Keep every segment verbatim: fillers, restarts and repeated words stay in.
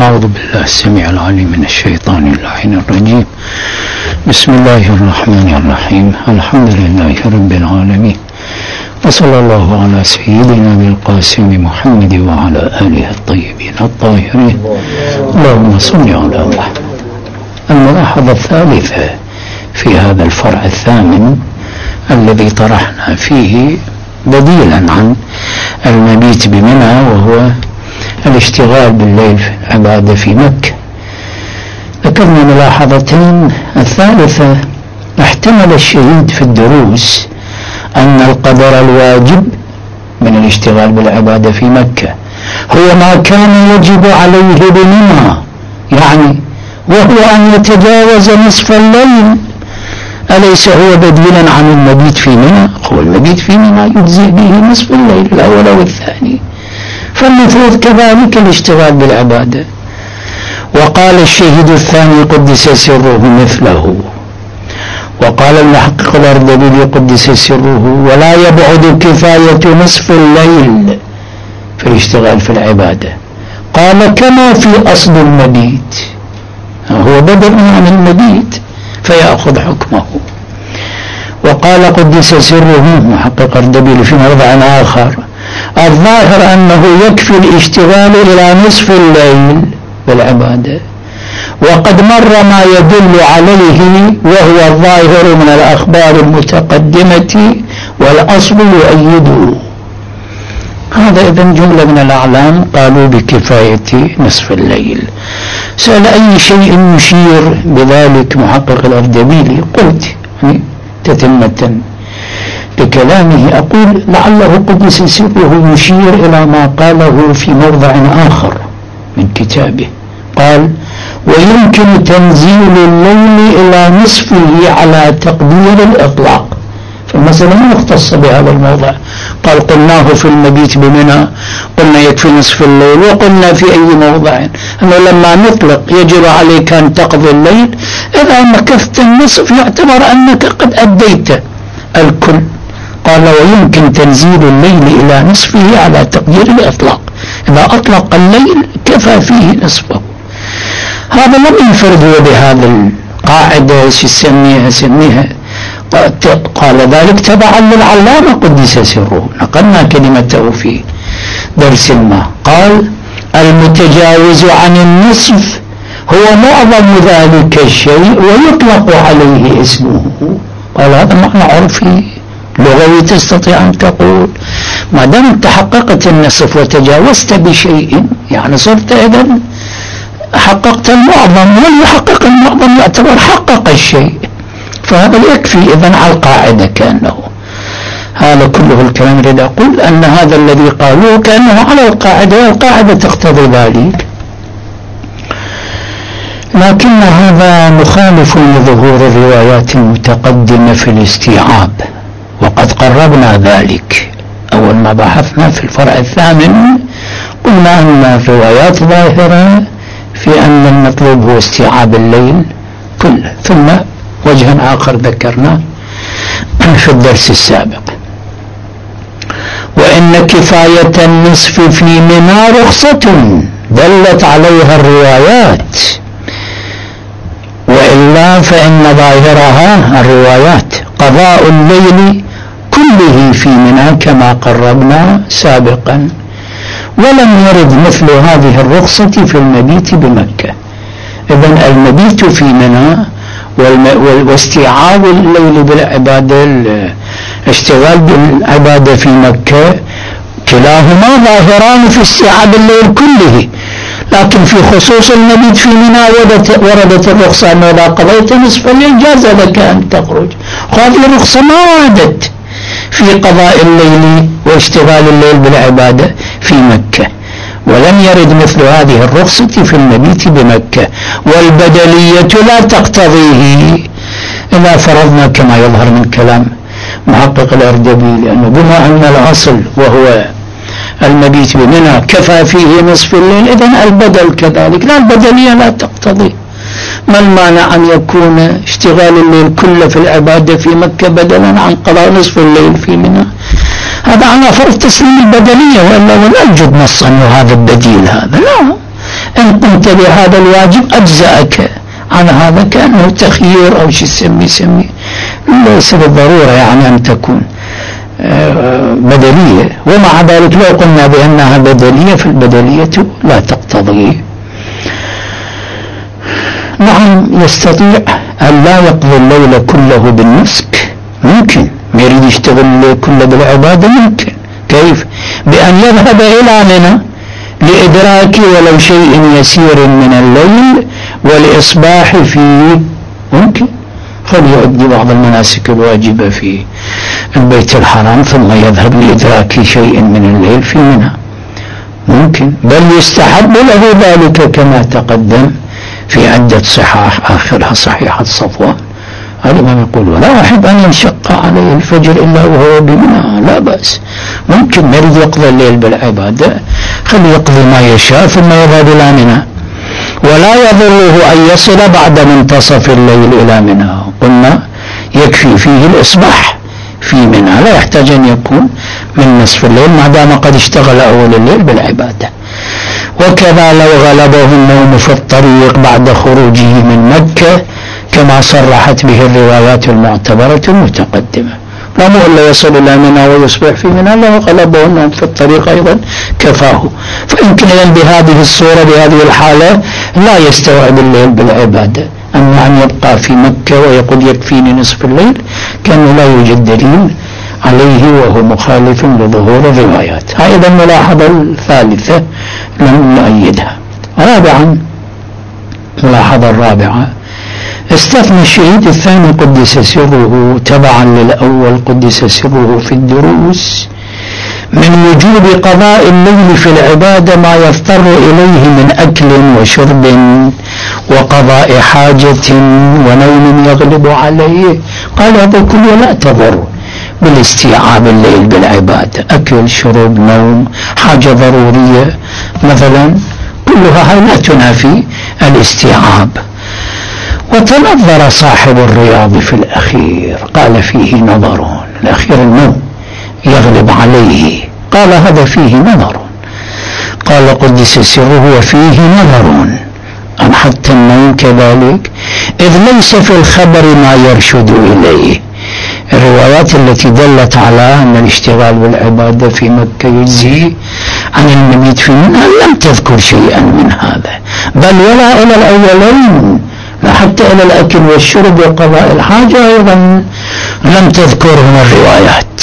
أعوذ بالله السميع العليم من الشيطان اللعين الرجيم. بسم الله الرحمن الرحيم. الحمد لله رب العالمين، وصلى الله على سيدنا بالقاسم محمد وعلى آله الطيبين الطاهرين. اللهم صل على محمد. الملاحظة الثالثة في هذا الفرع الثامن الذي طرحنا فيه بديلا عن المبيت بمنى، وهو الاشتغال بالليل في العبادة في مكة. ذكرنا ملاحظتين. الثالثة، احتمل الشهيد في الدروس أن القدر الواجب من الاشتغال بالعبادة في مكة هو ما كان يجب عليه بمنى، يعني وهو أن يتجاوز نصف الليل. أليس هو بديلا عن المبيت في منى؟ هو المبيت في منى يجزئ به نصف الليل الأول أو الثاني، فالمفروض كذلك الاشتغال بالعبادة. وقال الشهيد الثاني قدس سره مثله. وقال المحقق الأردبيلي قدس سره: ولا يبعد كفاية نصف الليل في الاشتغال في العبادة. قال كما في أصل المبيت، هو بدل عن المبيت فيأخذ حكمه. وقال قدس سره محقق الأردبيلي في موضع آخر: الظاهر أنه يكفي الاشتغال إلى نصف الليل بالعبادة، وقد مر ما يدل عليه وهو الظاهر من الأخبار المتقدمة والأصل يؤيده. هذا إذن جملة من الأعلام قالوا بكفاية نصف الليل. سأل أي شيء يشير بذلك محقق الأردبيلي؟ قلت يعني تتمة بكلامه أقول لعله قدس سره يشير إلى ما قاله في موضع آخر من كتابه. قال: ويمكن تنزيل الليل إلى نصفه على تقدير الإطلاق. فالمسألة ما اختص بهذا الموضع. قال: قلناه في المبيت بمنى، قلنا يكفي نصف الليل، وقلنا في أي موضع أنه لما نطلق يجب عليك أن تقضي الليل، إذا مكثت النصف يعتبر أنك قد أديت الكل. قال: ويمكن تنزيل الليل إلى نصفه على تقدير الإطلاق. إذا أطلق الليل كفى فيه نصفه. هذا لم ينفرد هو بهذا القاعدة سميها سميها قال ذلك تبعا للعلامة قدس سره، نقلنا كلمته في درس ما. قال: المتجاوز عن النصف هو معظم ذلك الشيء ويطلق عليه اسمه. قال هذا معنى عرفي لغوي. تستطيع أن تقول ما دام انت حققت النصف وتجاوزت بشيء يعني صرت إذن حققت المعظم، والمحقق المعظم يعتبر حقق الشيء، فهذا يكفي إذن على القاعدة. كأنه هذا كله الكلام يريد أقول أن هذا الذي قالوه كأنه على القاعدة، والقاعدة تقتضي ذلك، لكن هذا مخالف لظهور الروايات المتقدمة في الاستيعاب، وقد قربنا ذلك أول ما بحثنا في الفرع الثامن. قلنا أن الروايات ظاهرة في أن المطلوب هو استيعاب الليل كله. ثم وجه آخر ذكرناه في الدرس السابق: وإن كفاية النصف في منى رخصة دلت عليها الروايات، وإلا فإن ظاهرها الروايات قضاء الليل كله في منى كما قربنا سابقا، ولم يرد مثل هذه الرخصة في المبيت بمكة. إذن المبيت في منى واستيعاب الليل بالعبادة، الاشتغال بالعبادة في مكة، كلاهما ظاهران في استيعاب الليل كله، لكن في خصوص المبيت في منى وردت الرخصة أنه إذا قضيت نصف الليل جاز لك أن تخرج. هذه الرخصة ما وردت في قضاء الليل واشتغال الليل بالعبادة في مكة، ولم يرد مثل هذه الرخصة في المبيت بمكة، والبدلية لا تقتضيه إذا فرضنا كما يظهر من كلام محقق الأردبيلي لأنه بما أن الأصل وهو المبيت بمنى كفى فيه نصف الليل، إذن البدل كذلك. لا، البدلية لا تقتضي. ما المانع أن يكون اشتغال الليل كله في العبادة في مكة بدلا عن قضاء نصف الليل في منى؟ هذا على فرض تسليم البدلية، وإلا ولا يوجد نص أنه هذا البديل. هذا لا، إن قمت قمت بهذا الواجب أجزأك عن هذا، كأنه تخيير أو شيء سمي سمي، ليس بالضرورة يعني أن تكون بدلية. ومع ذلك لو قلنا بأنها بدلية فالبدلية لا تقتضي. نعم يستطيع أن لا يقضي الليل كله بالنسك، ممكن ما يريد يشتغل الليل كله بالعبادة، ممكن. كيف؟ بأن يذهب إلى منى لإدراك ولو شيء يسير من الليل والإصباح فيه، ممكن. فليؤدي بعض المناسك الواجبة في البيت الحرام ثم يذهب لإدراك شيء من الليل في منى، ممكن. بل يستحب له ذلك كما تقدم في عدة صحاح آخرها صحيحة صفوان. الإمام يقول ولا أحب أن ينشق عليه الفجر إلا وهو بمنى، لا بأس، ممكن. ما يريد يقضي الليل بالعبادة خلي يقضي ما يشاء ثم يذهب إلى منى، ولا يضره أن يصل بعد منتصف الليل إلى منى. قلنا يكفي فيه الإصباح في منى، لا يحتاج أن يكون من نصف الليل ما دام قد اشتغل أول الليل بالعبادة. وكذا لو غلبه النوم في الطريق بعد خروجه من مكة كما صرحت به الروايات المعتبرة المتقدمة، لا مو إلا يصل إلى منى ويصبح في منى، لو غلبه النوم في الطريق أيضا كفاه. فيمكن أن بهذه الصورة بهذه الحالة لا يستوعب الليل بالعبادة، أما أن يبقى في مكة ويقول يكفيني نصف الليل كأنه لا يوجد دليل عليه وهو مخالف لظهور الروايات. أيضا الملاحظة الثالثة لم نؤيدها. رابعا، الملاحظة الرابعة، استثنى الشهيد الثاني قدس سره تبعا للأول قدس سره في الدروس من وجوب قضاء الليل في العبادة ما يضطر إليه من أكل وشرب وقضاء حاجة ونوم يغلب عليه. قال هذا كله لا تضر بالاستيعاب الليل بالعبادة، أكل شرب نوم حاجة ضرورية مثلا، كلها هاي لا تنافي الاستيعاب. وتنظر صاحب الرياض في الأخير، قال فيه نظر، الأخير النوم يغلب عليه، قال هذا فيه نظر. قال قدس سره وفيه نظر أم حتى النوم كذلك، إذ ليس في الخبر ما يرشد إليه. الروايات التي دلت على أن الاشتغال بالعبادة في مكة يجزي عن المبيت في منى لم تذكر شيئا من هذا، بل ولا إلى الأولين، لا حتى إلى الأكل والشرب وقضاء الحاجة أيضا لم تذكرهم الروايات.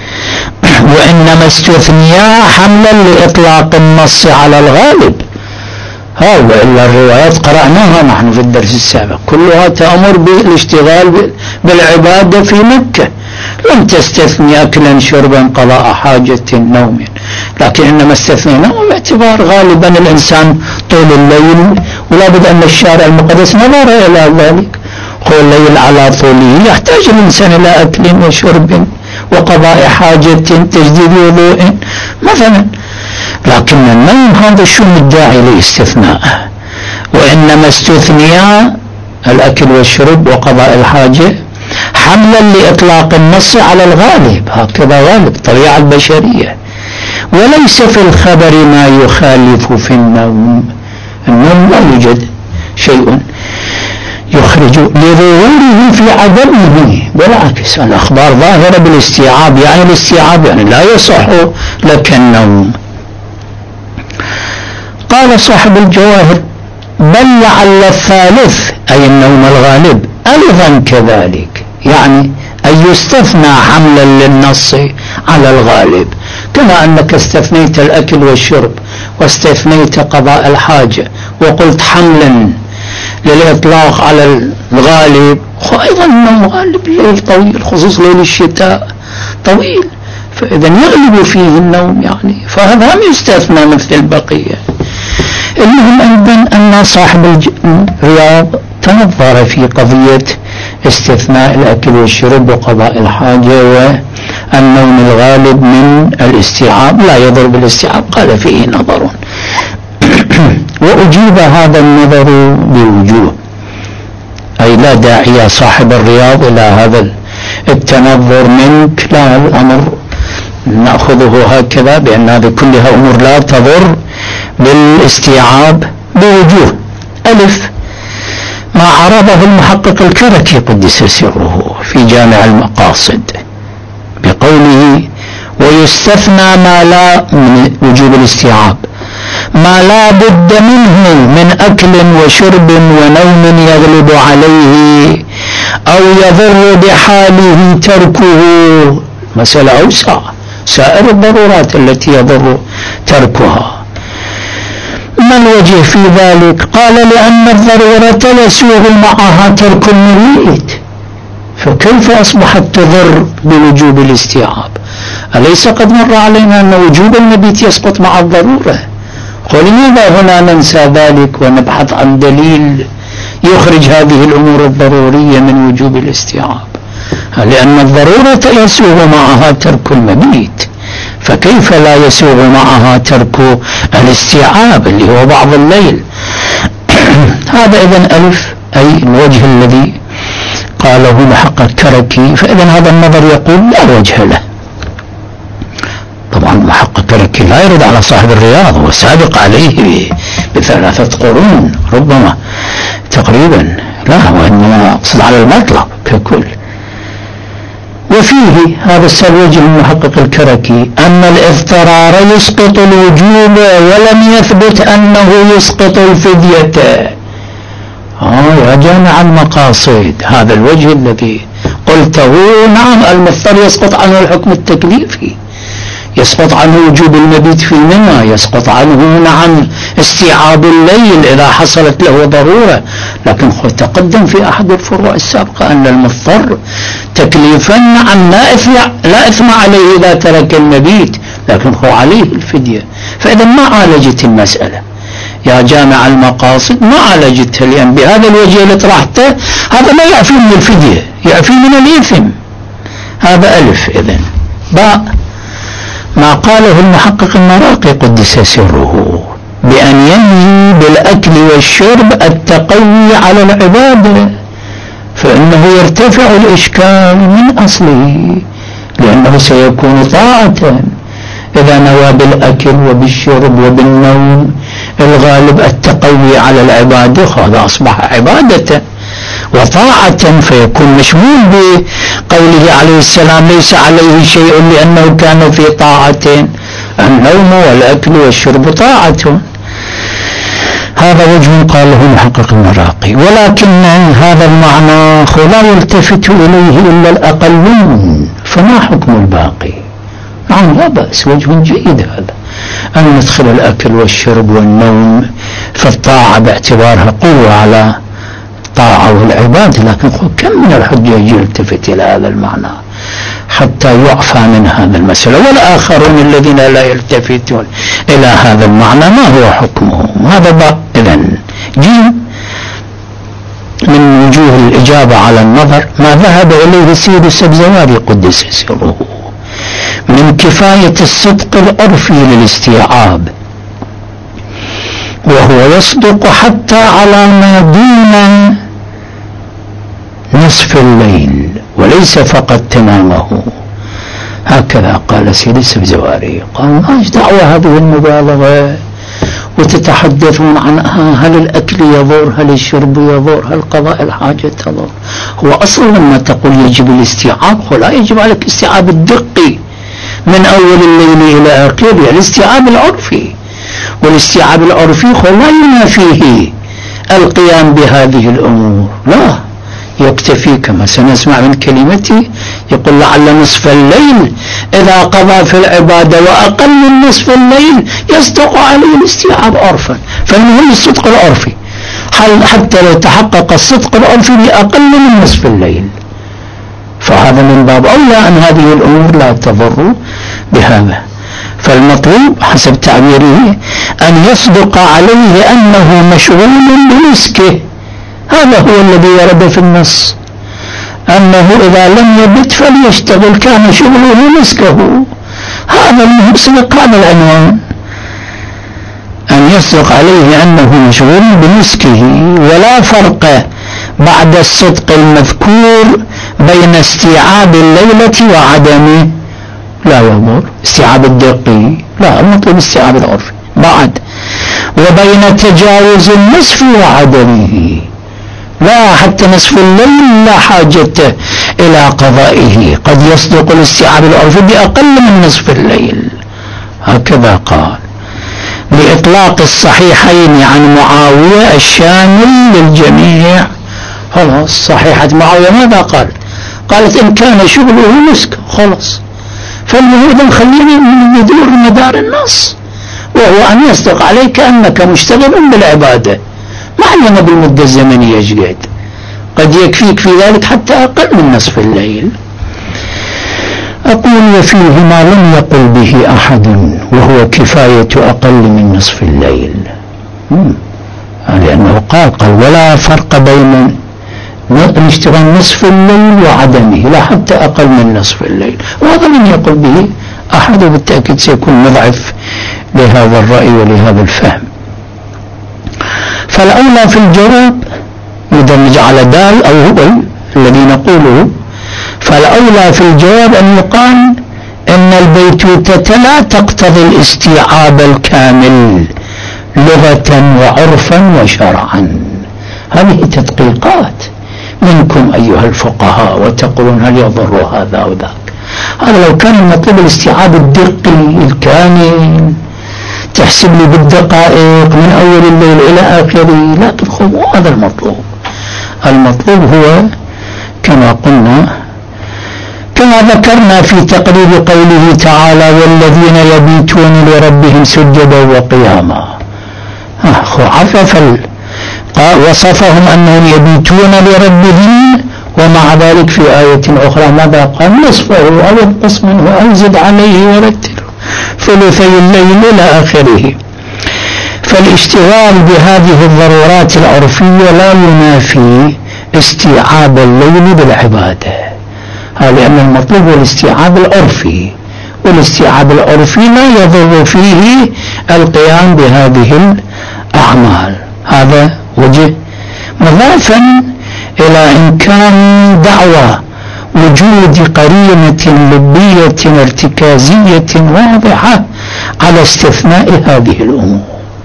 وإنما استثنيا حملا لإطلاق النص على الغالب. ها وإلا الروايات قرأناها نحن في الدرس السابق كلها تأمر بالاشتغال بالعبادة في مكة، لم تستثني أكلا شربا قضاء حاجة نوم، لكن إنما استثنيناه باعتبار غالبا الإنسان طول الليل، ولا بد أن الشارع المقدس نظر إلى ذلك، هو الليل على طوله يحتاج الإنسان إلى أكل وشرب وقضاء حاجة تجديد وضوء مثلا، لكن النوم هذا شو الداعي لاستثناءه. وإنما استثنيا الأكل والشرب وقضاء الحاجة حملا لإطلاق النص على الغالب، هكذا غالب طبيعة البشرية، وليس في الخبر ما يخالف في النوم. النوم لا يوجد شيء يخرج لظهوره في عدمه، بالعكس الأخبار ظاهرة بالاستيعاب، يعني الاستيعاب يعني لا يصح لك النوم. قال صاحب الجواهر بل لعل الثالث أي النوم الغالب أيضا كذلك، يعني أن يستثنى حملا للنص على الغالب، كما أنك استثنيت الأكل والشرب واستثنيت قضاء الحاجة وقلت حملا للإطلاق على الغالب، أيضا النوم غالب، الليل طويل خصوصا ليل الشتاء طويل، فإذا يغلب فيه النوم يعني، فهذا هم يستثنى مثل البقية. المهم أيضا أن صاحب الرياض تنظر في قضية استثناء الأكل والشرب وقضاء الحاجة والنوم الغالب من الاستيعاب لا يضر بالاستيعاب، قال فيه نظر. وأجيب هذا النظر بوجوه، أي لا داعي يا صاحب الرياض إلى هذا التنظر منك، لا، الأمر نأخذه هكذا بأن هذه كلها أمور لا تضر بالاستيعاب، بوجوه. ألف ما عرضه المحقق الكركي قدس سره في جامع المقاصد بقوله ويستثنى ما لا من وجوب الاستيعاب ما لا بد منه من أكل وشرب ونوم يغلب عليه أو يضر بحاله تركه. مسألة أوسع، سائر الضرورات التي يضر تركها. ما الوجه في ذلك؟ قال لأن الضرورة يسوغ معها ترك المبيت، فكيف أصبحت تضر بوجوب الاستيعاب؟ أليس قد مر علينا أن وجوب المبيت يسقط مع الضرورة؟ ولماذا هنا ننسى ذلك ونبحث عن دليل يخرج هذه الأمور الضرورية من وجوب الاستيعاب؟ لأن الضرورة يسوغ معها ترك المبيت، فكيف لا يسوغ معها ترك الاستيعاب اللي هو بعض الليل؟ هذا إذن ألف، أي الوجه الذي قاله محقق كركي. فإذن هذا النظر يقول لا وجه له. طبعا محقق كركي لا يرد على صاحب الرياض، هو سابق عليه بثلاثة قرون ربما تقريبا، لا وإنما أقصد على المطلب ككل. وفيه هذا الوجه المحقق الكركي أن الاضطرار يسقط الوجوب ولم يثبت أنه يسقط الفدية. آه يا جامع المقاصد، هذا الوجه الذي قلته نعم المضطر يسقط عنه الحكم التكليفي، يسقط عنه وجوب المبيت في منى، يسقط عنه نعم استيعاب الليل إذا حصلت له ضرورة. لكن تقدم في أحد الفروع السابقة أن المضطر تكليفا نعم لا إثم, لا إثم عليه إذا ترك المبيت، لكن هو عليه الفدية. فإذا ما عالجت المسألة يا جامع المقاصد، ما عالجتها، لأن بهذا الوجه اللي طرحته هذا لا يعفي من الفدية، يعفي من الإثم. هذا ألف. إذن باء ما قاله المحقق المراقي قدس سره بأن ينهي بالأكل والشرب التقوي على العبادة، فإنه يرتفع الإشكال من أصله، لأنه سيكون طاعة إذا نوى بالأكل وبالشرب وبالنوم الغالب التقوي على العبادة، هذا أصبح عبادة وطاعة، فيكون مشمول بقوله عليه السلام ليس عليه شيء لأنه كان في طاعة. النوم والأكل والشرب طاعة. هذا وجه قاله محقق المراقي. ولكن هذا المعنى لا يلتفت إليه إلا الأقلون، فما حكم الباقي؟ نعم لا بأس، وجه جيد هذا أن ندخل الأكل والشرب والنوم في الطاعة باعتبارها قوة على الطاعة والعبادة، لكن كم من الحجاج يلتفت إلى هذا المعنى حتى يعفى من هذا المسألة، والآخرون الذين لا يلتفتون إلى هذا المعنى ما هو حكمهم؟ هذا بقى. إذن جيم من وجوه الإجابة على النظر ما ذهب إليه السيد السبزواري قدس سره من كفاية الصدق العرفي للاستيعاب، وهو يصدق حتى على ما دون نصف الليل وليس فقط تمامه. هكذا قال سيد السبزواري. قال ما دعوة هذه المبالغة وتتحدثون عن هل الأكل يضر، هل الشرب يضر، هل قضاء الحاجة تضر؟ هو أصلا لما تقول يجب الاستيعاب هو لا يجب عليك استيعاب الدقي من أول الليل إلى آخره، الاستيعاب العرفي، والاستيعاب العرفي هو لا ينافيه القيام بهذه الأمور، لا يكتفي كما سنسمع من كلمتي يقول لعل نصف الليل إذا قضى في العبادة وأقل من نصف الليل يصدق عليه الاستيعاب عرفا. فالمهم الصدق العرفي، حتى لو تحقق الصدق العرفي بأقل من نصف الليل، فهذا من باب أولى أن هذه الأمور لا تضر بهذا. فالمطلوب حسب تعبيره أن يصدق عليه أنه مشغول بمسكه، هذا هو الذي ورد في النص أنه إذا لم يبت فليشتغل كان شغله مسكه. هذا المصدق، هذا العنوان، أن يصدق عليه أنه مشغول بمسكه. ولا فرق بعد الصدق المذكور بين استيعاب الليلة وعدمه، لا يضر استيعاب الدقي، لا المطلوب استيعاب العرفي بعد. وبين تجاوز النصف وعدمه. لا، حتى نصف الليل لا حاجة إلى قضائه، قد يصدق الاستيعاب العرفي بأقل من نصف الليل. هكذا قال لإطلاق الصحيحين عن معاوية الشامل للجميع. خلاص، صحيحة معاوية ماذا قال؟ قالت إن كان شغله مسك، خلاص، فالمهم خلينا ندور مدار النص، وهو أن يصدق عليك أنك مشتغل بالعبادة، ما علينا بالمدة الزمنية جديد، قد يكفيك في ذلك حتى أقل من نصف الليل. أقول وفيه ما لم يقل به أحد، وهو كفاية أقل من نصف الليل، لأنه قال قال ولا فرق بين اشتغال نصف الليل وعدمه، لا حتى أقل من نصف الليل، وهذا لم يقل به أحد، وبالتأكيد سيكون مضعف لهذا الرأي ولهذا الفهم. فالأولى في الجواب إذا نجعل دال أو هو الذي نقوله، فالأولى في الجواب أن يقال إن البيتوتة لا تقتضي الاستيعاب الكامل لغة وعرفا وشرعا. هذه تدقيقات منكم أيها الفقهاء، وتقولون هل يضر هذا أو ذاك. هذا لو كان المطلوب الاستيعاب الدقي الكامل، تحسب لي بالدقائق من أول الليل إلى آخره، لا تدخل، هذا المطلوب. المطلوب هو كما قلنا، كما ذكرنا في تقرير قوله تعالى والذين يبيتون لربهم سجدا وقياما. عرف وصفهم أنهم يبيتون لربهم، ومع ذلك في آية أخرى ماذا قال؟ نصفه أو انقص منه أو زد عليه ورتل ثلثي الليل إلى آخره. فالاشتغال بهذه الضرورات العرفية لا ينافي استيعاب الليل بالعبادة، لأن المطلوب هو الاستيعاب العرفي، والاستيعاب العرفي لا يضر فيه القيام بهذه الأعمال. هذا وجه، مضافا إلى إمكان دعوى وجود قرينة لبية ارتكازية واضحة على استثناء هذه الأمور.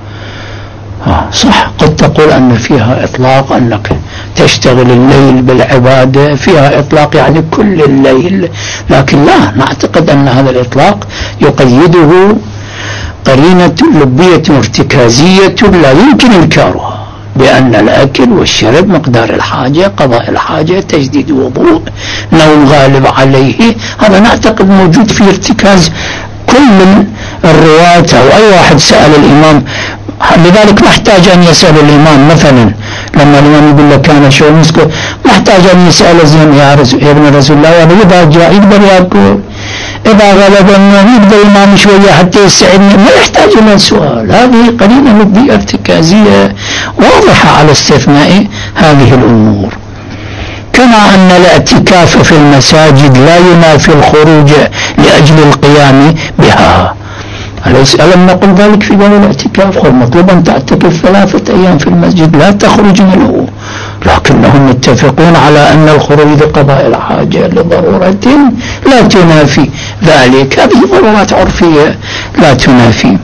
آه صح، قد تقول أن فيها إطلاق أنك تشتغل الليل بالعبادة، فيها إطلاق يعني كل الليل، لكن لا نعتقد أن هذا الإطلاق يقيده قرينة لبية ارتكازية لا يمكن إنكارها، بأن الأكل والشرب مقدار الحاجة، قضاء الحاجة، تجديد وضوء، نوم غالب عليه، هذا نعتقد موجود في ارتكاز كل الرواة. أو أي واحد سأل الإمام، لذلك ما احتاج أن يسأل الإمام مثلا لما الإمام يقول لك كان شو مسكه، ما احتاج أن يسأل زين يا, يا ابن رسول الله، إذا جاء يقدر يأكل، إذا غلب النوم يقدر الإمام شوية حتى يستعدني، ما يحتاج إلى السؤال. هذه قرينة لبية ارتكازية واضحة على استثناء هذه الأمور. كما أن الاعتكاف في المساجد لا ينافي الخروج لأجل القيام بها. ألم نقل ذلك في باب الاعتكاف؟ هو مطلوب أن تعتكف ثلاثة أيام في المسجد لا تخرج منه، لكنهم متفقون على أن الخروج لقضاء الحاجة لضرورة لا تنافي ذلك. هذه ضرورات عرفية لا تنافي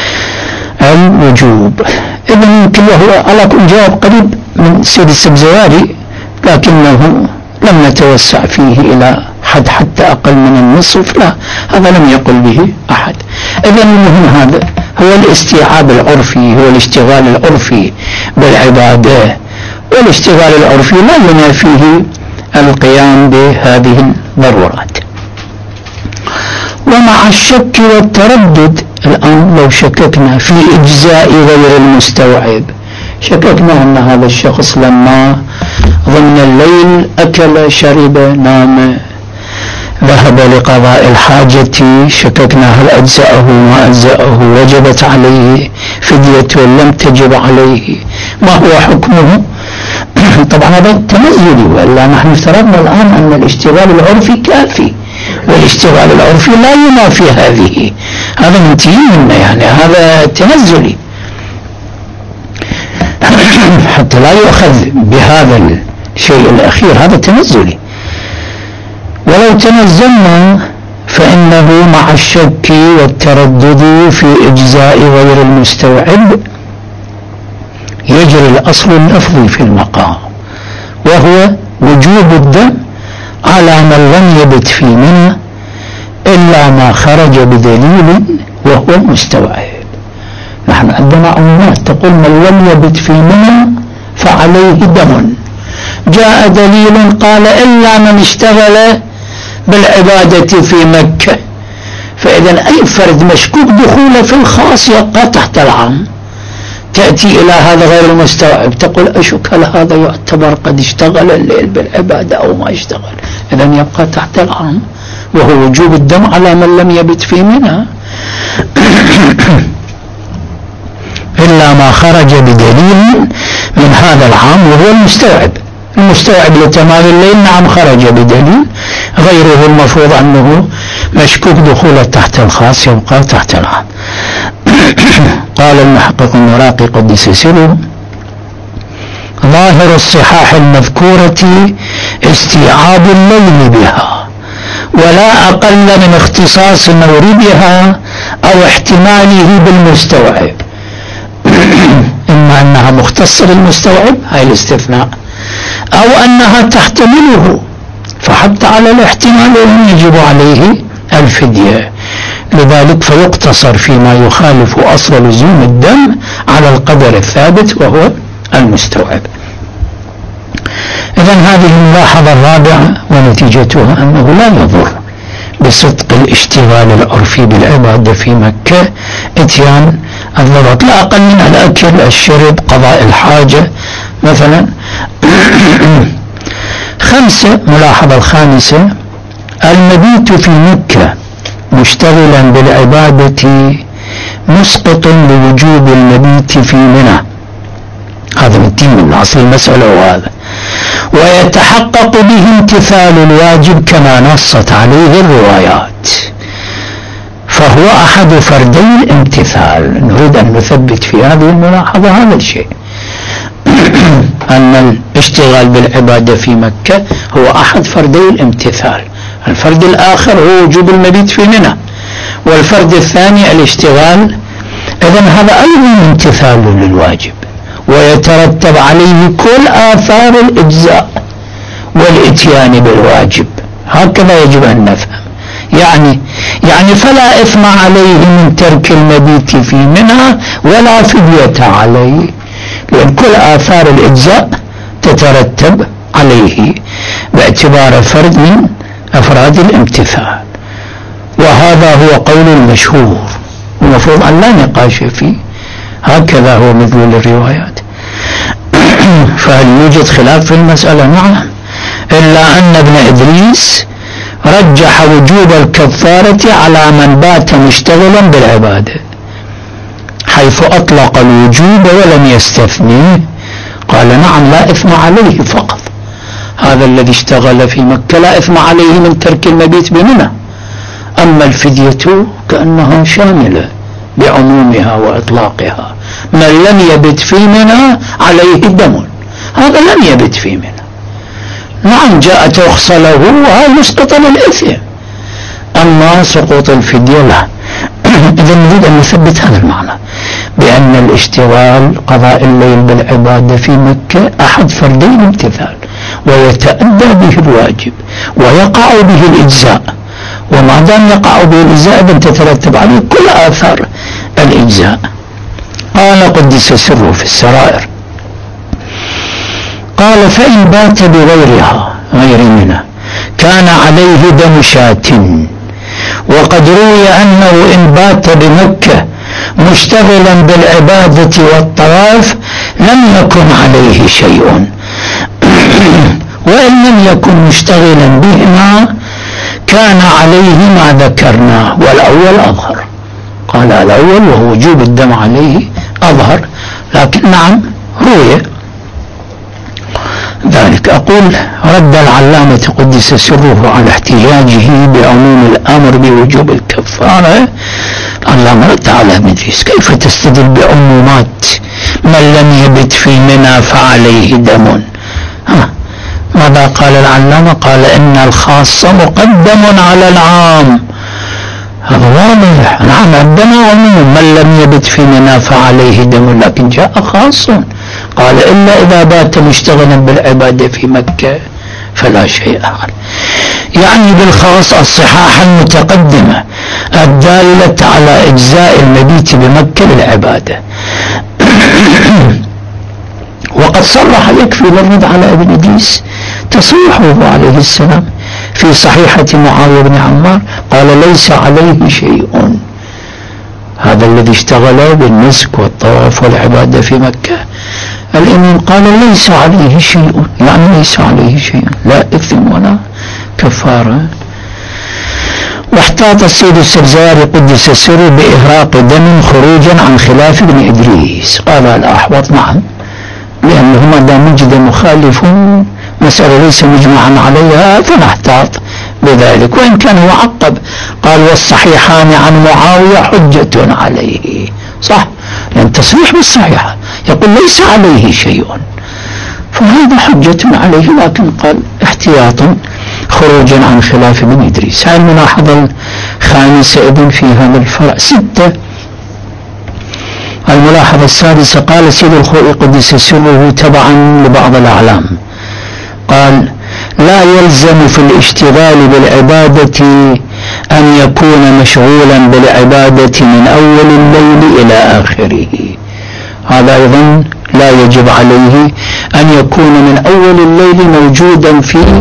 الوجوب. إذن يمكن له على كل جواب قريب من سيد السبزواري، لكنه لم نتوسع فيه إلى حد حتى أقل من النصف، لا، هذا لم يقل به أحد. إذن المهم هذا هو الاستيعاب العرفي، هو الاشتغال العرفي بالعبادة، والاشتغال العرفي لا ينافيه القيام بهذه الضرورات. ومع الشك والتردد، الآن لو شككنا في إجزاء غير المستوعب، شككنا أن هذا الشخص لما ضمن الليل أكل شرب نام ذهب لقضاء الحاجة، شككنا هل أجزأه ما أجزأه، وجبت عليه فدية لم تجب عليه، ما هو حكمه؟ طبعا هذا تنزلي، وإلا نحن افترضنا الآن أن الاشتغال العرفي كافي، والاشتغال العرفي لا ينافي هذه، هذا منتهي منه، يعني هذا تنزلي حتى لا يؤخذ بهذا الشيء الأخير، هذا تنزلي. ولو تنزلنا فإنه مع الشك والتردد في إجزاء غير المستوعب يجري الأصل اللفظي في المقام، وهو وجوب الدم على من لم يبت في منى إلا ما خرج بدليل وهو المستوعب. نحن عندنا عمومات تقول من لم يبت في منى فعليه دم، جاء دليل قال إلا من اشتغل بالعبادة في مكة، فإذا أي فرد مشكوك دخوله في الخاص يبقى تحت العام. تأتي إلى هذا غير المستوعب تقول أشك هل هذا يعتبر قد اشتغل الليل بالعبادة أو ما اشتغل، إذا يبقى تحت العام، وهو وجوب الدم على من لم يبت في منى إلا ما خرج بدليل من هذا العام وهو المستوعب. المستوعب لتمام الليل نعم خرج بدليل، غيره المفروض أنه مشكوك دخوله تحت الخاص يبقى تحت العام. قال المحقق المراقي قدس سره: ظاهر الصحاح المذكورة استيعاب الليل بها، ولا أقل من اختصاص موردها أو احتماله بالمستوعب. إما أنها مختصة بالمستوعب هاي الاستثناء، أو أنها تحتمله، فحتى على الاحتمال يجب عليه الفدية. لذلك فيقتصر فيما يخالف أصل لزوم الدم على القدر الثابت وهو المستوعب. إذن هذه الملاحظة الرابعة ونتيجتها أنه لا يضر بصدق الاشتغال العرفي بالعبادة في مكة اتيان الضرورات، لا أقل من الأكل، الشرب، قضاء الحاجة مثلا. خمسة، ملاحظة الخامسة: المبيت في مكة مشتغلا بالعبادة مسقط لوجوب المبيت في منى. هذا من الدين من أصل المسألة، وهذا ويتحقق به امتثال الواجب كما نصت عليه الروايات، فهو أحد فردي الامتثال. نريد أن نثبت في هذه الملاحظة هذا الشيء، أن الاشتغال بالعبادة في مكة هو أحد فردي الامتثال. الفرد الآخر هو وجوب المبيت في منى، والفرد الثاني الاشتغال. إذن هذا أيضا امتثال للواجب، ويترتب عليه كل آثار الإجزاء والإتيان بالواجب. هكذا يجب أن نفهم. يعني يعني فلا إثم عليه من ترك المبيت في منى ولا فدية عليه، لأن كل آثار الإجزاء تترتب عليه باعتبار فرد من أفراد الامتثال. وهذا هو قول المشهور، ومفروض أن لا نقاش فيه، هكذا هو مدلول الروايات. فهل يوجد خلاف في المسألة؟ نعم، إلا أن ابن إدريس رجح وجوب الكفارة على من بات مشتغلا بالعبادة، حيث أطلق الوجوب ولم يستثنيه. قال نعم لا إثم عليه فقط، هذا الذي اشتغل في مكة لا إثم عليه من ترك المبيت بمنى، أما الفدية كأنها شاملة بعمومها وإطلاقها. من لم يبت في منى عليه دم، هذا لم يبت في منى، نعم جاءت رخص له وهي مسقطة للإثم، أما سقوط الفدية لا. إذا نريد أن نثبت هذا المعنى، بأن الاشتغال قضاء الليل بالعبادة في مكة أحد فردي الامتثال، ويتأدى به الواجب ويقع به الإجزاء، وما دام يقع به الإجزاء إذن تترتب عليه كل آثار الإجزاء. قال قدس سره في السرائر: قال فإن بات بغيرها غير منى كان عليه دم شاة، وقد روي أنه إن بات بمكة مشتغلا بالعبادة والطواف لم يكن عليه شيء، وإن لم يكن مشتغلا بهما كان عليه ما ذكرناه، والأول أظهر. قال الأول وهو وجوب الدم عليه أظهر، لكن نعم روي ذلك. أقول رد العلامة قدس سره على احتجاجه بعموم الأمر بوجوب الكفارة. العلامة رد على مدريس: كيف تستدل بعمومات من لم يبت في منى فعليه دم؟ ها ماذا قال العلامة؟ قال إن الخاص مقدم على العام. هذا واضح، نعم عندنا عموم من لم يبت في منى فعليه دم، لكن جاء خاص قال إلا إذا بات مشتغلا بالعبادة في مكة فلا شيء عليه. يعني بالخاص الصحاح المتقدمة الدالة على إجزاء المبيت بمكة للعبادة. وقد صرح يكفي للرد على ابن إدريس تصريحه عليه السلام في صحيحة معاوية بن عمار قال ليس عليه شيء، هذا الذي اشتغل بالنسك والطواف والعبادة في مكة الإمام قال ليس عليه شيء، يعني ليس عليه شيء لا إثم ولا كفارة. واحتاط السيد السبزاري قدس سره بإهراق دم خروجا عن خلاف ابن إدريس، قال الأحوط نعم، لأنه ما دام وجد مخالف مسألة ليس مجمعا عليها فنحتاط بذلك، وإن كان هو عقب قال والصحيحان عن معاوية حجة عليه، صح، لأن تصريح بالصحيحة يقول ليس عليه شيء فهذا حجة عليه، لكن قال احتياطا خروجا عن خلاف ابن إدريس. هذه الملاحظة الخامسة ابن في هذا الفرع. ستة، الملاحظة السادسة قال سيد الخوئي قدس سره تبعا لبعض الأعلام قال لا يلزم في الاشتغال بالعبادة أن يكون مشغولا بالعبادة من أول الليل إلى آخره، هذا أيضا لا يجب عليه أن يكون من أول الليل موجودا في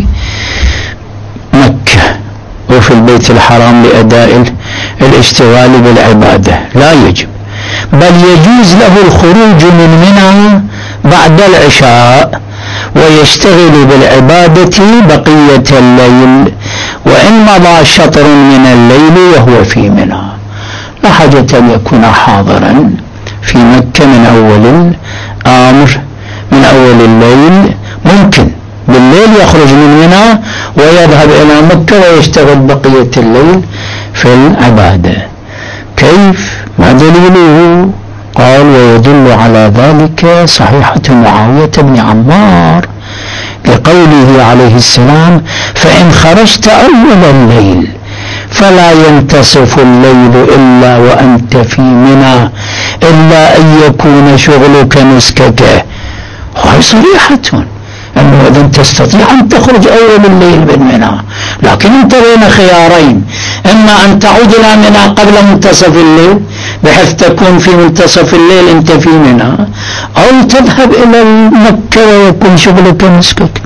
مكة وفي البيت الحرام لأداء الاشتغال بالعبادة، لا يجب، بل يجوز له الخروج من منى بعد العشاء ويشتغل بالعبادة بقية الليل وإن مضى شطر من الليل وهو في منى، لا حاجة أن يكون حاضرا في مكة من أول الأمر من أول الليل، ممكن بالليل يخرج من منى ويذهب إلى مكة ويشتغل بقية الليل في العبادة. كيف؟ ما دليله؟ قال ويدل على ذلك صحيحة معاوية بن عمار لقوله عليه السلام فإن خرجت أول الليل فلا ينتصف الليل إلا وأنت في منى إلا أن يكون شغلك نسكك. وهي صريحة أنه إذن تستطيع أن تخرج أول الليل من منى، لكن أنت بين خيارين، إما أن تعود إلى منى قبل منتصف الليل بحيث تكون في منتصف الليل أنت في منى، أو تذهب إلى مكة ويكون شغلك نسكك.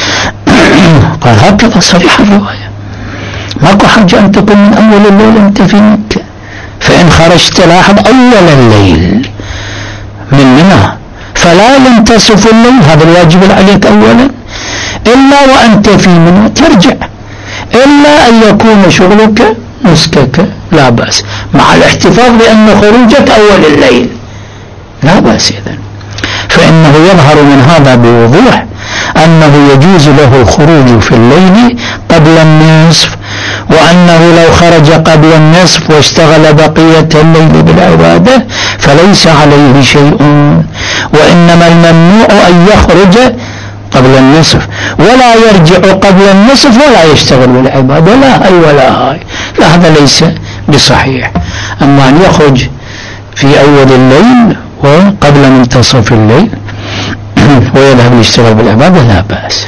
قال هكذا صريح الرواية، ماكو حاجة أن تكون من أول الليل أنت في مكة. فإن خرجت لاحظ أول الليل من منى فلا ينتصف الليل، هذا الواجب عليك أولا، إلا وأنت في منى ترجع، إلا أن يكون شغلك نسكك لا بأس، مع الاحتفاظ بأن خروجك أول الليل لا بأس. إذن فإنه يظهر من هذا بوضوح أنه يجوز له الخروج في الليل قبل النصف، وأنه لو خرج قبل النصف واشتغل بقية الليل بالعبادة فليس عليه شيء، وإنما الممنوع أن يخرج قبل النصف ولا يرجع قبل النصف ولا يشتغل بالعبادة، لا هاي ولا هاي، لا هذا ليس بصحيح. أما أن يخرج في أول الليل وقبل منتصف الليل ويذهب يشتغل بالعبادة لا بأس.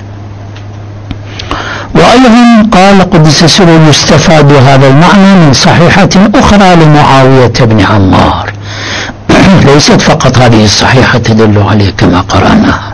وأيضا قال قدس سره يستفاد هذا المعنى من صحيحة أخرى لمعاوية بن عمار ليست فقط هذه الصحيحة تدل عليه كما قرأناها،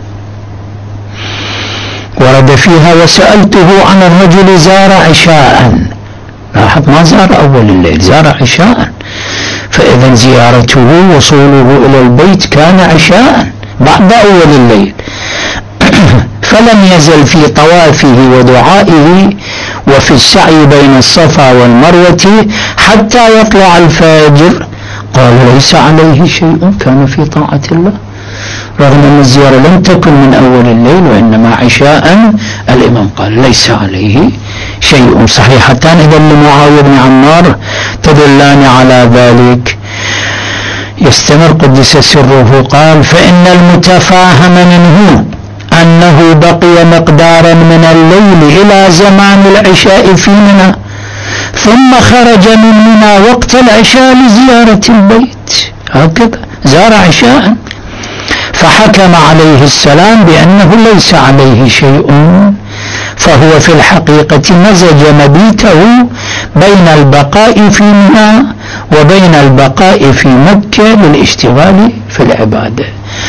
ورد فيها وسألته عن الرجل زار عشاء، لاحظ ما زار أول الليل، زار عشاء، فإذا زيارته وصوله إلى البيت كان عشاء بعد أول الليل، فلم يزل في طوافه ودعائه وفي السعي بين الصفا والمروة حتى يطلع الفجر، قال ليس عليه شيء، كان في طاعة الله رغم أن الزيارة لم تكن من أول الليل وإنما عشاء، الإمام قال ليس عليه شيء. صحيحتان إذا لمعاوية بن عمار تدلان على ذلك. يستمر قدس سره قال فإن المتفاهم منه أنه بقي مقدارا من الليل إلى زمان العشاء في منى ثم خرج من منى وقت العشاء لزيارة البيت، هكذا زار عشاء، فحكم عليه السلام بأنه ليس عليه شيء، فهو في الحقيقة مزج مبيته بين البقاء في منى وبين البقاء في مكة للاشتغال في العبادة.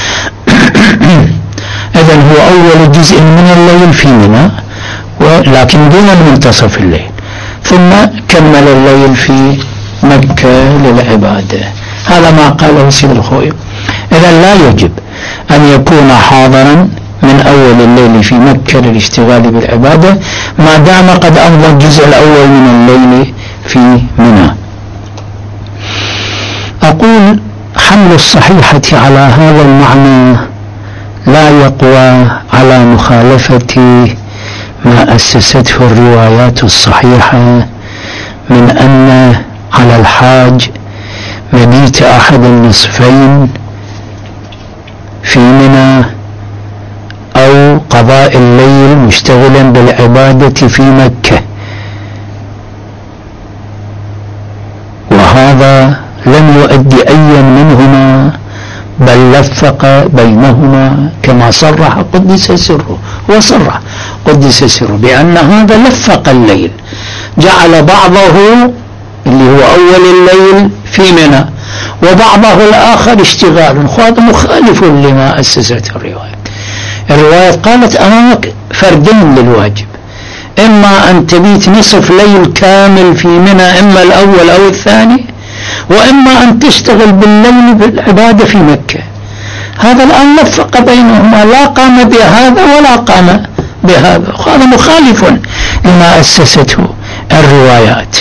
إذن هو أول جزء من الليل في منى ولكن دون منتصف الليل، ثم كمل الليل في مكة للعبادة. هذا ما قاله سيد الخوئي. إذن لا يجب أن يكون حاضرا من أول الليل في مكة للاشتغال بالعبادة ما دام قد أمضى الجزء الأول من الليل في منى. أقول حمل الصحيحة على هذا المعنى لا يقوى على مخالفة ما أسسته الروايات الصحيحة من أن على الحاج مبيت أحد النصفين في منى أو قضاء الليل مشتغلا بالعبادة في مكة، وهذا لم يؤدي أي منهما بل لفق بينهما كما صرح قدس سره، وصرح قدس سره بأن هذا لفق الليل، جعل بعضه اللي هو أول الليل في منى وبعضه الآخر اشتغال. هذا مخالف لما أسست الرواية. الرواية قالت أمامك فردين للواجب، إما أن تبيت نصف ليل كامل في منى إما الأول أو الثاني، وإما أن تشتغل بالليل بالعبادة في مكة. هذا الآن لفق بينهما، لا قام بهذا ولا قام بهذا، هذا مخالف لما أسسته الروايات.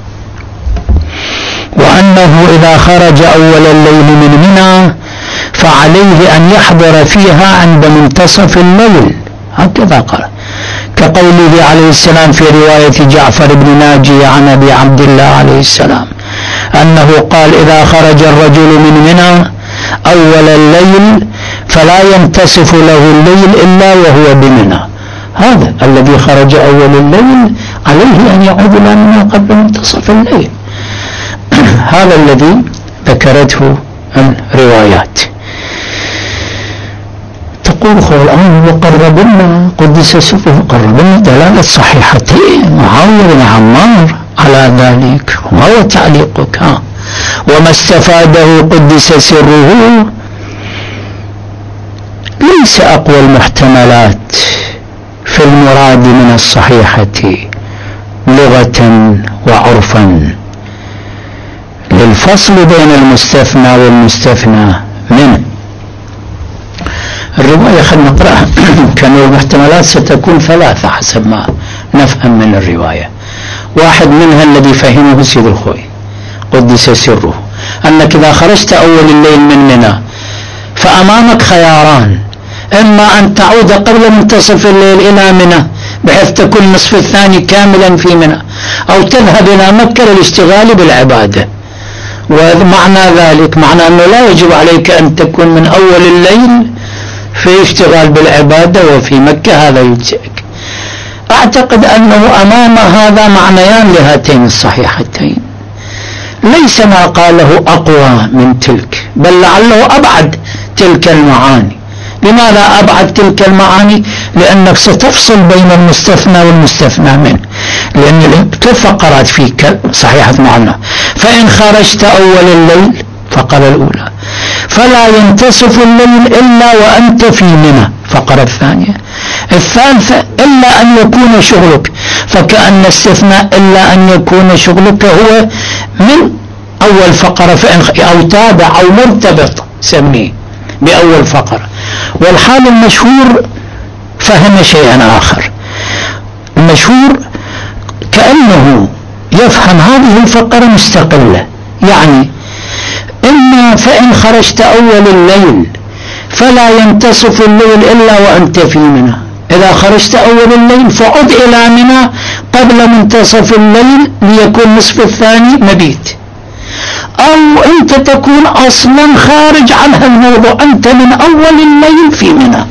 وأنه إذا خرج أول الليل من منى فعليه أن يحضر فيها عند منتصف الليل، هكذا قال، كقوله عليه السلام في رواية جعفر بن ناجي عن أبي عبد الله عليه السلام أنه قال إذا خرج الرجل من منى أول الليل فلا ينتصف له الليل إلا وهو بمنى. هذا الذي خرج أول الليل عليه أن يعود إلى منى قبل منتصف الليل. هذا الذي ذكرته الروايات. تقول خو الآن وقربنا قدس سره قربنا دلالة صحيحتين معاوية بن عمار على ذلك، وما هو تعليقك؟ ها وما استفاده قدس سره ليس أقوى المحتملات في المراد من الصحيحة لغة وعرفا للفصل بين المستثنى والمستثنى منه. الرواية خلنا نقرأها كان المحتملات ستكون ثلاثة حسب ما نفهم من الرواية. واحد منها الذي فهمه سيد الخوئي قدس سره، أنك إذا خرجت أول الليل من منى فأمامك خياران، إما أن تعود قبل منتصف الليل إلى منى بحيث تكون النصف الثاني كاملا في منى، أو تذهب إلى مكة للاشتغال بالعبادة. ومعنى ذلك معنى أنه لا يجب عليك أن تكون من أول الليل في اشتغال بالعبادة وفي مكة، هذا يجزئك. أعتقد أنه أمام هذا معنيان لهاتين الصحيحتين، ليس ما قاله أقوى من تلك بل لعله أبعد تلك المعاني. لماذا أبعد تلك المعاني؟ لأنك ستفصل بين المستثنى والمستثنى منه، لأن ثلاث فقرات في صحيحة معنى. فإن خرجت أول الليل فقرة الأولى فلا ينتصف الليل إلا وأنت في منى، فقرة الثانية. الثالثة إلا أن يكون شغلك، فكأن استثناء إلا أن يكون شغلك هو من أول فقرة، فإن أو تابع أو مرتبط سميه بأول فقرة. والحال المشهور فهم شيئا آخر. المشهور كأنه يفهم هذه الفقرة مستقلة، يعني إما فإن خرجت أول الليل فلا ينتصف الليل إلا وأنت في منى، إذا خرجت أول الليل فعد إلى منى قبل منتصف الليل ليكون نصف الثاني مبيت. أو أنت تكون أصلا خارج عن هالموضوع، أنت من أول الليل في منى،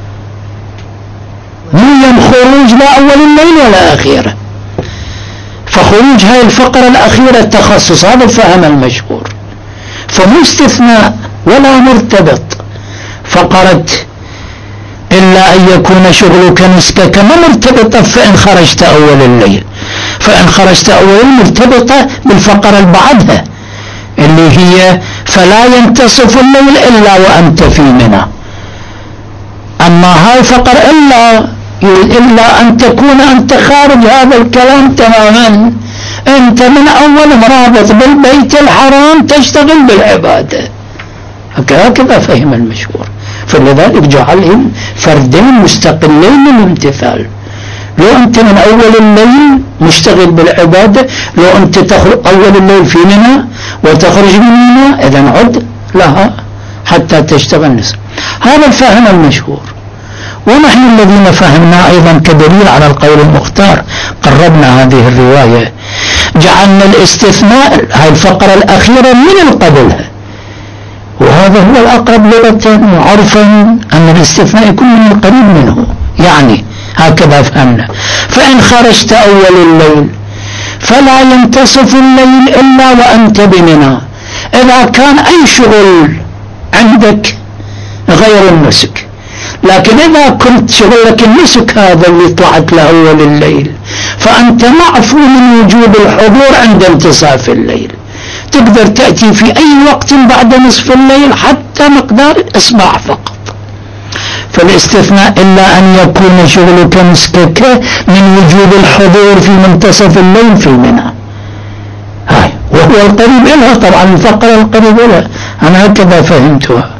مو خروج لا أول الليل ولا أخيرا، فخروج هاي الفقرة الأخيرة التخصص، هذا الفهم المشهور، فمو استثناء ولا مرتبط، فقرة إلا أن يكون شغلك نسكك ما مرتبطة فإن خرجت أول الليل، فإن خرجت أول مرتبطة بالفقرة اللي بعدها اللي هي فلا ينتصف الليل إلا وأنت في منى. أما هاي فقر إلا إلا أن تكون أنت خارج هذا الكلام تماما، أنت من أول مرابط بالبيت الحرام تشتغل بالعبادة، هكذا فهم المشهور. فلذلك جعلهم فردين مستقلين للامتثال. لو أنت من أول الليل مشتغل بالعبادة، لو أنت تخرج أول الليل في منى وتخرج من منى إذن عد لها حتى تشتغل نصف. هذا الفهم المشهور. ونحن الذين فهمنا أيضا كدليل على القول المختار قربنا هذه الرواية، جعلنا الاستثناء هاي الفقرة الأخيرة من القبلها، وهذا هو الأقرب لغة وعرفا أن الاستثناء يكون من القريب منه، يعني هكذا فهمنا. فإن خرجت أول الليل فلا ينتصف الليل إلا وأنت بمنى. إذا كان أي شغل عندك غير النسك، لكن إذا كنت شغلك النسك هذا اللي طلعت لأول الليل فأنت معفو من وجوب الحضور عند انتصاف الليل، تقدر تأتي في أي وقت بعد نصف الليل حتى مقدار الإصباح فقط. فالاستثناء إلا أن يكون شغلك نسكك من وجوب الحضور في منتصف الليل في منى، هاي وهو القريب إلها طبعا الفقرة القريب إلها، أنا هكذا فهمتها.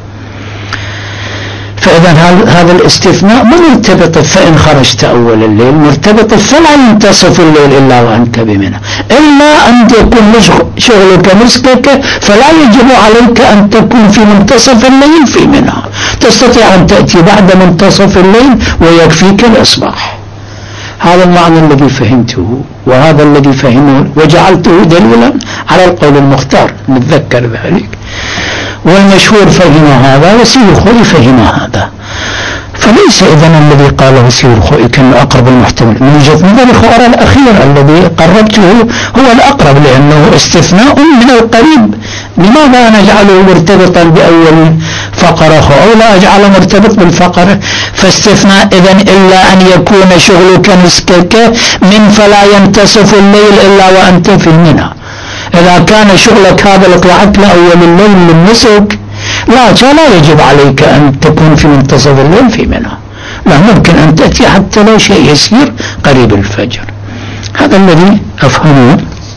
فإذا هذا الاستثناء مو مرتبط فإن خرجت أول الليل، مرتبط فلا ينتصف الليل إلا وأنت بمنى، إلا أن يكون شغلك نسكك فلا يجب عليك أن تكون في منتصف الليل في منى، تستطيع أن تأتي بعد منتصف الليل ويكفيك الإصباح. هذا المعنى الذي فهمته وهذا الذي فهمه وجعلته دليلا على القول المختار، نتذكر ذلك. والمشهور فهم هذا وسيد الخوئي فهم هذا، فليس إذن الذي قاله سيد الخوئي كان أقرب المحتمل. من وجهة نظري خبر الأخير الذي قربته هو الأقرب، لأنه استثناء من القريب. لماذا نجعله مرتبطا بأول فقرة أو لا أجعله مرتبط بالفقرة؟ فاستثناء إذن إلا أن يكون شغلك نسكك من فلا ينتصف الليل إلا وأنت في منى. إذا كان شغلك هذا اللي طلعت لأول الليل من نسك لا لا يجب عليك أن تكون في منتصف الليل في منى، لا ممكن أن تأتي حتى لو شيء يسير قريب الفجر. هذا الذي أفهمه.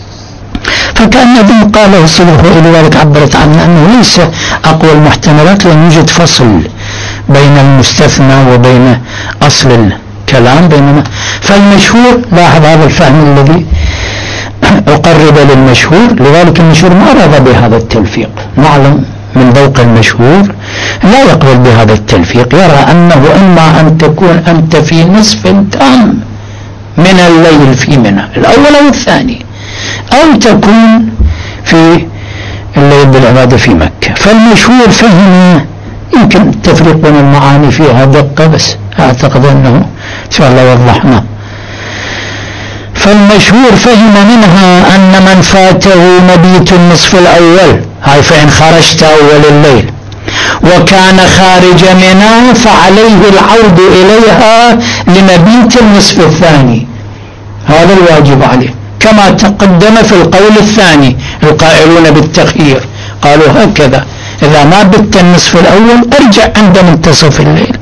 فكأن ذي قاله السلوه لذلك عبرت عنه أنه ليس أقوى المحتملات، لأن يوجد فصل بين المستثنى وبين أصل الكلام بينما. فالمشهور لاحظ هذا الفهم الذي أقرب للمشهور، لذلك المشهور ما أراد بهذا التلفيق. نعلم من ذوق المشهور لا يقبل بهذا التلفيق، يرى أنه إما أن تكون أنت في نصف تام من الليل في منى الأول أو الثاني، أو تكون في الليل بالعبادة في مكة. فالمشهور فهم، يمكن التفريق بين المعاني فيها دقة بس أعتقد أنه إن شاء الله وضحنا. فالمشهور فهم منها أن من فاته مبيت النصف الأول، هاي فإن خرجت أول الليل وكان خارج منى فعليه العود إليها لمبيت النصف الثاني، هذا الواجب عليه، كما تقدم في القول الثاني القائلون بالتخيير قالوا هكذا إذا ما بت النصف الأول ارجع عند منتصف الليل.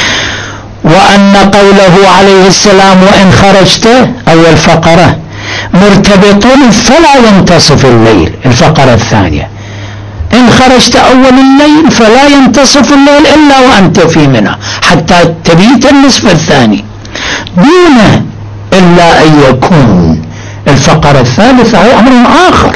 وأن قوله عليه السلام وإن خرجت أول فقرة مرتبط فلا ينتصف الليل، الفقرة الثانية إن خرجت أول الليل فلا ينتصف الليل إلا وأنت في منى حتى تبيت النصف الثاني، دون إلا أن يكون الفقرة الثالثة هو أمر آخر.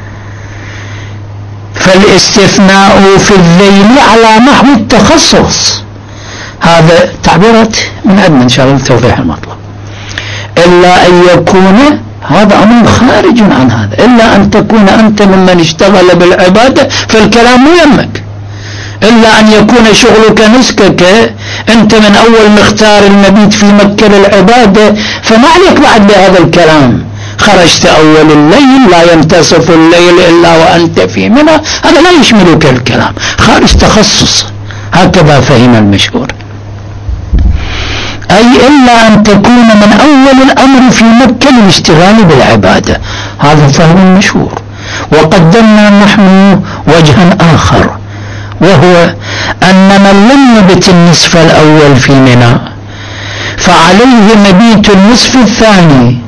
فالاستثناء في الليل على نحو التخصص، هذا تعبيرات من أدنى إن شاء الله توضيح المطلب. إلا أن يكون هذا أمر خارج عن هذا، إلا أن تكون أنت ممن اشتغل بالعبادة فالكلام مو يمك، إلا أن يكون شغلك نسكك أنت من أول مختار المبيت في مكة للعبادة فما عليك بعد بهذا الكلام. خرجت أول الليل لا ينتصف الليل إلا وأنت في منى، هذا لا يشملك الكلام، خارج تخصص هكذا فهم المشهور، أي إلا أن تكون من أول الأمر في مكة للاشتغال بالعبادة. هذا فهم المشهور. وقدمنا نحن وجها آخر، وهو أن من لم يبت النصف الأول في منى فعليه مبيت النصف الثاني.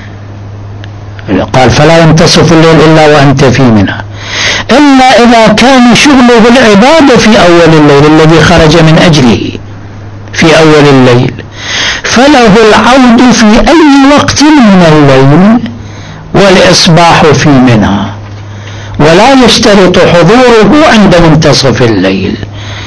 قال فلا ينتصف الليل إلا وأنت في منى، إلا إذا كان شغله العبادة في أول الليل الذي خرج من أجله في أول الليل، فله العود في أي وقت من الليل والإصباح في منى، ولا يشترط حضوره عند منتصف الليل.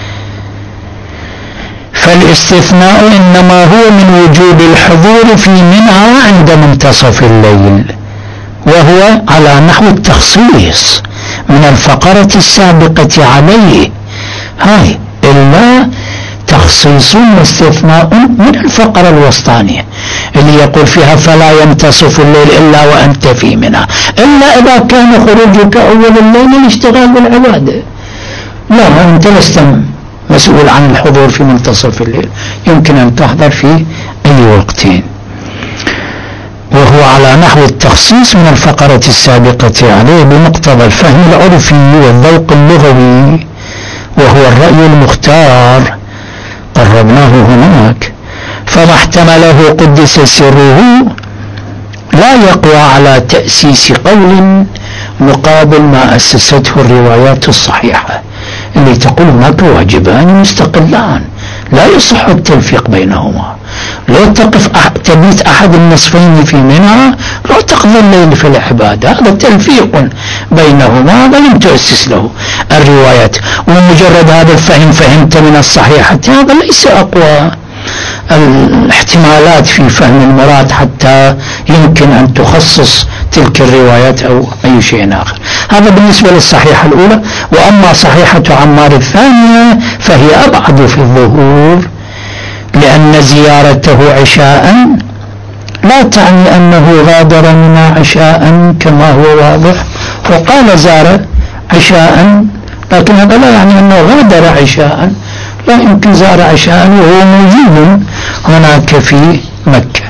فالاستثناء إنما هو من وجوب الحضور في منى عند منتصف الليل، وهو على نحو التخصيص من الفقرة السابقة عليه. هاي إلا تخصيص واستثناء من الفقرة الوسطانية اللي يقول فيها فلا ينتصف الليل إلا وأنت في منى، إلا إذا كان خروجك أول الليل الاشتغال بالعبادة. لا، أنت لست مسؤول عن الحضور في منتصف الليل، يمكن أن تحضر في أي وقتين. وهو على نحو التخصيص من الفقرة السابقة عليه بمقتضى الفهم العرفي والذوق اللغوي، وهو الرأي المختار قربناه هناك. فما احتمله قدس سره لا يقوى على تأسيس قول مقابل ما أسسته الروايات الصحيحة اللي تقول هناك واجبان مستقلان لا يصح التلفيق بينهما. لو تقف أح... تبيت أحد النصفين في منى لو تقضي الليل في العبادة، هذا تلفيق بينهما ولم تؤسس له الروايات. ومجرد هذا الفهم فهمت من الصحيحة، هذا ليس أقوى الاحتمالات في فهم المراد حتى يمكن أن تخصص تلك الروايات أو أي شيء آخر. هذا بالنسبة للصحيحة الأولى. وأما صحيحة عمار الثانية فهي أبعد في الظهور، لأن زيارته عشاء لا تعني أنه غادر منها عشاء كما هو واضح، وقال زار عشاء، لكن هذا لا يعني أنه غادر عشاء، لا يمكن زار عشاء وهو موجود هناك في مكة.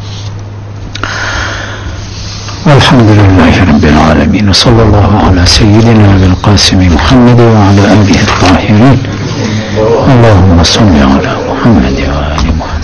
والحمد لله رب العالمين، وصلى الله على سيدنا بالقاسم محمد وعلى آله الطاهرين. اللهم صل على محمد وآل محمد.